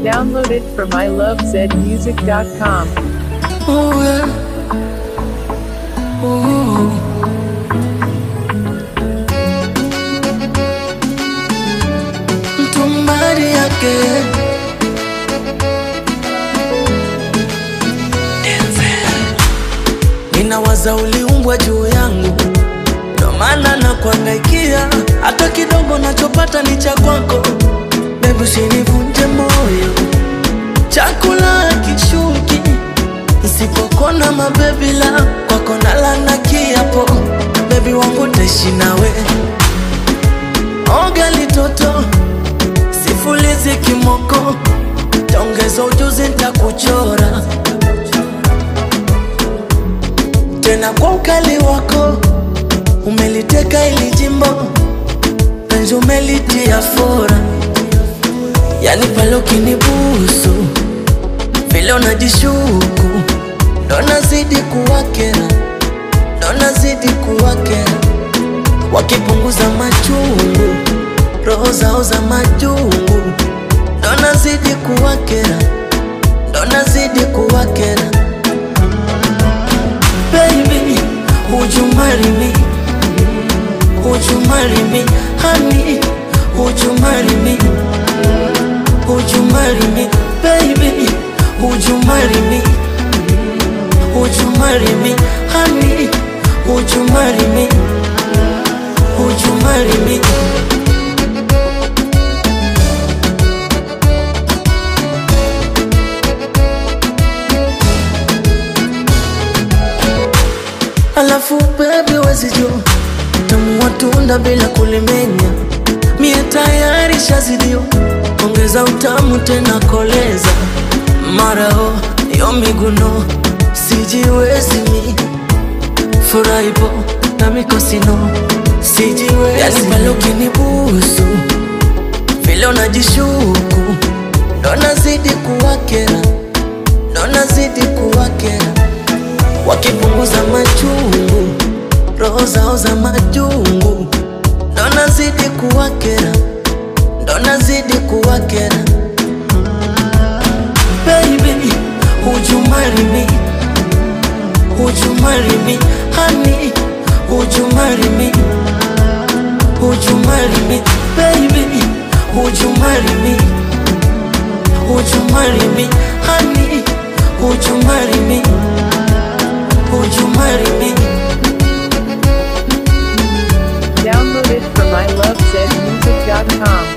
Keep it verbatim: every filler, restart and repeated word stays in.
Download it from I love zed music dot com. Oh yeah. Oh. Somebody again. Ninawaza uliumbwa juu yangu, ndo maana nakuangaikia. Hata kidogo nachopata ni cha kwako, baby usinivunje moyo. Chakula kishuki nisipokona mabebi la kwako nalana kiapo, baby wangu taishi nawe. Oga litoto sifulizi kimoko, taongeza ujuzi nitakuchora tena kwa ukali wako. Umeliteka ili jimbo, penzi umelitia fora. Yani pale ukinibusu vile unajishuku, ndo nazidi kuwakera, ndo nazidi kuwakera. Wakipunguza machungu, roho zao za majungu, ndo nazidi kuwakera, ndo nazidi kuwakera. Baby, would you marry me? Would you marry me? Honey, would you marry me? Would you marry me? Baby, would you marry me? Would you marry me? Honey, would you marry me? Would you marry me? Alafu baby wezi jua tamu watunda bila kulimenya. Mie tayari shazidio, ongeza utamu tena koleza. Marao, yo miguno, sijiwezi mi. Furaibo, na mikosino, sijiwezi. Yani pale ukinibusu vile unajishuku, ndo nazidi kuwakera, ndo nazidi kuwakera. Wakipunguza machungu, roho zao za majungu, ndo nazidi kuwakera, ndo nazidi kuwakera. Baby, would you marry me? Would you marry me? Honey, would you marry me? Would you marry me? Baby, would you marry me? Would you marry me? Honey, would you marry me? Would you marry me? Download it from I love zed music dot com.